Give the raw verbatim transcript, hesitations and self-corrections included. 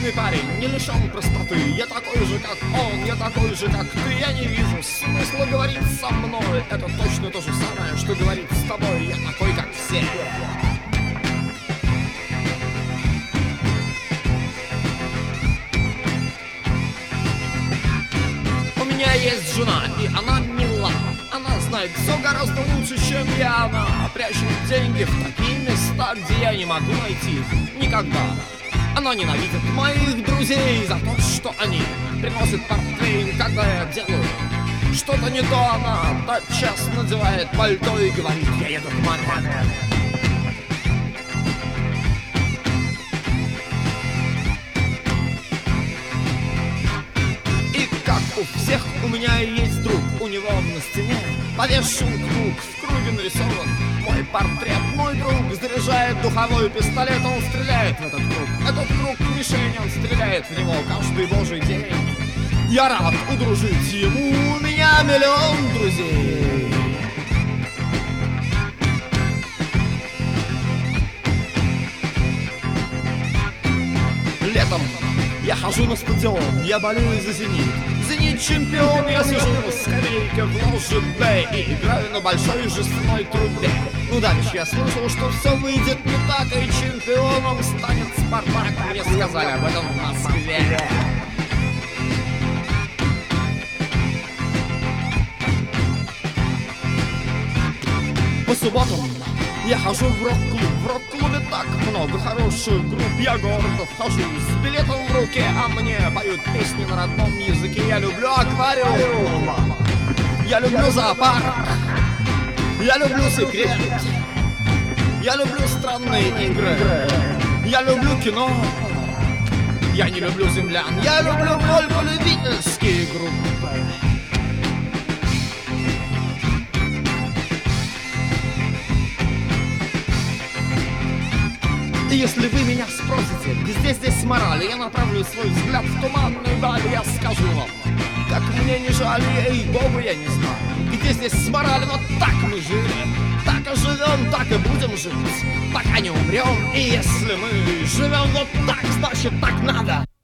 обычный парень, не лишен простоты. Я такой же, как он, я такой же, как ты. Я не вижу смысла говорить со мной. Это точно то же самое, что говорить с тобой. Я такой, как все. У меня есть жена, и она мила. Она знает все гораздо лучше, чем я. Она прячет деньги в такие места, где я не могу найти их никогда. Она ненавидит моих друзей за то, что они приносят портвейн, когда я делаю что-то не то. Она тотчас надевает пальто и говорит: я еду к маме. У всех у меня есть друг, у него на стене повешен круг, в круге нарисован мой портрет. Мой друг заряжает духовой пистолет, он стреляет в этот круг. Этот круг мишень, он стреляет в него каждый божий день. Я рад удружить ему, у меня миллион друзей. Летом я хожу на стадион, я болею за «Зенит». «Зенит» чемпион, я сижу на скамейке в ложе Б и играю на большой жестяной трубе. Ну дальше я слышал, что все выйдет не так, и чемпионом станет «Спартак». Мне сказали об этом в Москве. По субботам я хожу в рок-клуб. В рок-клубе так много хороших групп. Я гордо вхожу с билетом в руке, а мне поют песни на родном языке. Я люблю аквариум, я люблю зоопарк, я люблю секрет, я люблю странные игры, я люблю кино. Я не люблю землян, я люблю только любительские группы. И если вы меня спросите, где здесь мораль, я направлю свой взгляд в туманную даль. Я скажу вам, как мне не жаль, ей-богу, я не знаю, где здесь мораль, но так мы жили, так и живем, так и будем жить, пока не умрем. И если мы живем вот так, значит так надо.